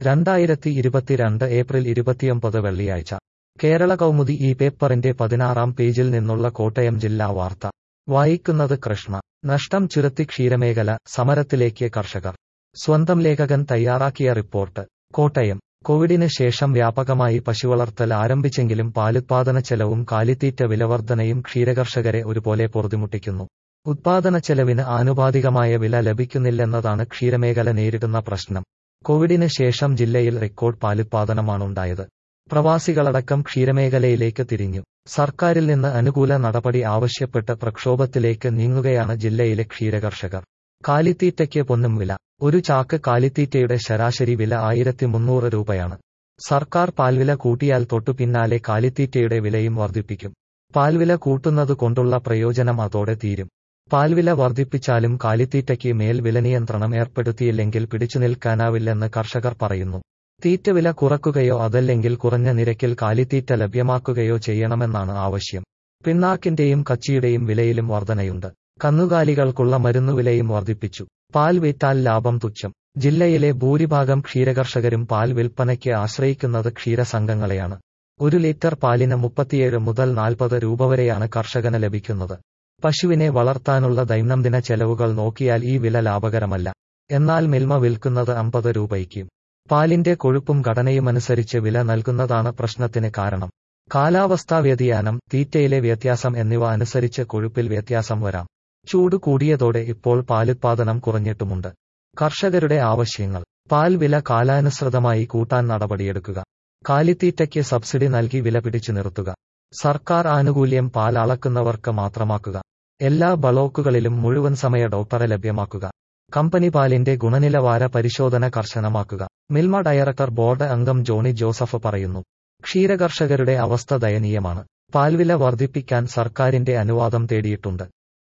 2022 April 29 വെള്ളിയാഴ്ച കേരള കൗമുദി ഈ പേപ്പറിന്റെ 16-ാം പേജിൽ നിന്നുള്ള കോട്ടയം ജില്ലാ വാർത്ത വായിക്കുന്നത് കൃഷ്ണ. നഷ്ടം ചുരത്തി ക്ഷീരമേഖല, സമരത്തിലേക്ക് കർഷകർ. സ്വന്തം ലേഖകൻ തയ്യാറാക്കിയ റിപ്പോർട്ട്. കോട്ടയം. കോവിഡിന് ശേഷം വ്യാപകമായി പശുവളർത്തൽ ആരംഭിച്ചെങ്കിലും പാലുത്പാദനച്ചെലവും കാലിത്തീറ്റ വിലവർധനയും ക്ഷീരകർഷകരെ ഒരുപോലെ പൊറുതിമുട്ടിക്കുന്നു. ഉത്പാദനച്ചെലവിന് ആനുപാതികമായ വില ലഭിക്കുന്നില്ലെന്നതാണ് ക്ഷീരമേഖല നേരിടുന്ന പ്രശ്നം. കോവിഡിന് ശേഷം ജില്ലയിൽ റെക്കോർഡ് പാലുത്പാദനമാണുണ്ടായത്. പ്രവാസികളടക്കം ക്ഷീരമേഖലയിലേക്ക് തിരിഞ്ഞു. സർക്കാരിൽ നിന്ന് അനുകൂല നടപടി ആവശ്യപ്പെട്ട് പ്രക്ഷോഭത്തിലേക്ക് നീങ്ങുകയാണ് ജില്ലയിലെ ക്ഷീരകർഷകർ. കാലിത്തീറ്റയ്ക്ക് പൊന്നും വില. ഒരു ചാക്ക് കാലിത്തീറ്റയുടെ ശരാശരി വില 1300 രൂപയാണ്. സർക്കാർ പാൽവില കൂട്ടിയാൽ തൊട്ടു പിന്നാലെ കാലിത്തീറ്റയുടെ വിലയും വർദ്ധിപ്പിക്കും. പാൽവില കൂട്ടുന്നത് കൊണ്ടുള്ള പ്രയോജനം അതോടെ തീരും. പാൽവില വർദ്ധിപ്പിച്ചാലും കാലിത്തീറ്റയ്ക്ക് മേൽ വിലനിയന്ത്രണം ഏർപ്പെടുത്തിയില്ലെങ്കിൽ പിടിച്ചുനിൽക്കാനാവില്ലെന്ന് കർഷകർ പറയുന്നു. തീറ്റവില കുറയ്ക്കുകയോ അതല്ലെങ്കിൽ കുറഞ്ഞ നിരക്കിൽ കാലിത്തീറ്റ ലഭ്യമാക്കുകയോ ചെയ്യണമെന്നാണ് ആവശ്യം. പിണ്ണാക്കിന്റെയും കച്ചിയുടെയും വിലയിലും വർധനയുണ്ട്. കന്നുകാലികൾക്കുള്ള മരുന്നുവിലയും വർദ്ധിപ്പിച്ചു. പാൽ വിറ്റാൽ ലാഭം തുച്ഛം. ജില്ലയിലെ ഭൂരിഭാഗം ക്ഷീരകർഷകരും പാൽ വിൽപ്പനയ്ക്ക് ആശ്രയിക്കുന്നത് ക്ഷീരസംഘങ്ങളെയാണ്. 1 ലിറ്റർ പാലിന് 37 മുതൽ 40 രൂപ വരെയാണ് കർഷകന് ലഭിക്കുന്നത്. പശുവിനെ വളർത്താനുള്ള ദൈനംദിന ചെലവുകൾ നോക്കിയാൽ ഈ വില ലാഭകരമല്ല. എന്നാൽ മിൽമ വിൽക്കുന്നത് 50 രൂപയ്ക്കും. പാലിന്റെ കൊഴുപ്പും ഘടനയുമനുസരിച്ച് വില നൽകുന്നതാണ് പ്രശ്നത്തിന് കാരണം. കാലാവസ്ഥാ വ്യതിയാനം, തീറ്റയിലെ വ്യത്യാസം എന്നിവ അനുസരിച്ച് കൊഴുപ്പിൽ വ്യത്യാസം വരാം. ചൂട് കൂടിയതോടെ ഇപ്പോൾ പാലുത്പാദനം കുറഞ്ഞിട്ടുമുണ്ട്. കർഷകരുടെ ആവശ്യങ്ങൾ. പാൽ വില കാലാനുസൃതമായി കൂട്ടാൻ നടപടിയെടുക്കുക. കാലിത്തീറ്റയ്ക്ക് സബ്സിഡി നൽകി വില പിടിച്ചു നിർത്തുക. സർക്കാർ ആനുകൂല്യം പാൽ അളക്കുന്നവർക്ക് മാത്രമാക്കുക. എല്ലാ ബ്ലോക്കുകളിലും മുഴുവൻ സമയ ഡോക്ടറെ ലഭ്യമാക്കുക. കമ്പനി പാലിന്റെ ഗുണനിലവാര പരിശോധന കർശനമാക്കുക. മിൽമ ഡയറക്ടർ ബോർഡ് അംഗം ജോണി ജോസഫ് പറയുന്നു. ക്ഷീരകർഷകരുടെ അവസ്ഥ ദയനീയമാണ്. പാൽവില വർദ്ധിപ്പിക്കാൻ സർക്കാരിന്റെ അനുവാദം തേടിയിട്ടുണ്ട്.